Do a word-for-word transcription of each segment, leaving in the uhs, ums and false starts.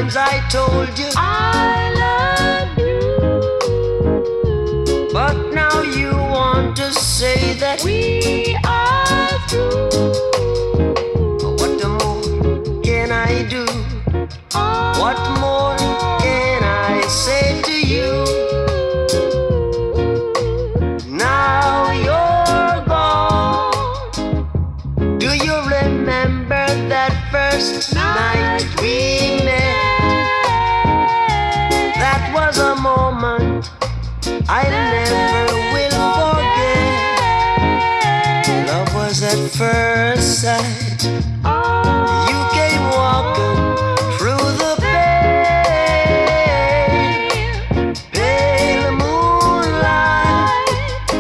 times I told you I love you, but now you want to say that we are through. What more can I do? Oh, What more can I say to you? Now you're gone. Do you remember that first night we met? That was a moment I never will forget. Love was at first sight. You came walking through the pale, pale moonlight.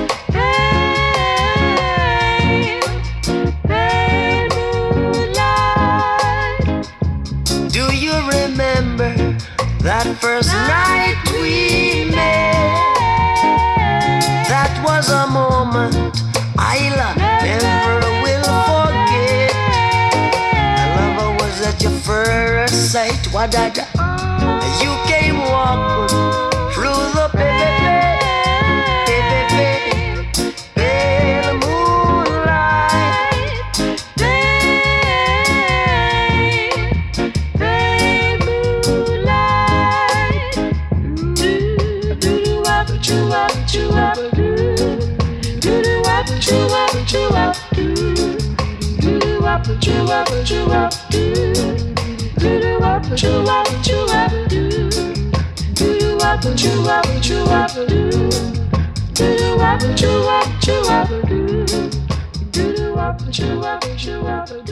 pale, pale moonlight. Do you remember that first night we met? That was a moment I'll never will forget. Love was at your first sight. Wadada. You came walking through the pale, pale, pale moonlight. Pale, pale moonlight. Do do do wop choo wop choo wop do. Do do wop choo wop choo wop do. Do do wop choo wop choo wop do. Do do wop choo wop choo wop do. Do do wop choo wop choo wop do. Do do wop choo wop choo wop do. Do do wop choo wop choo wop do.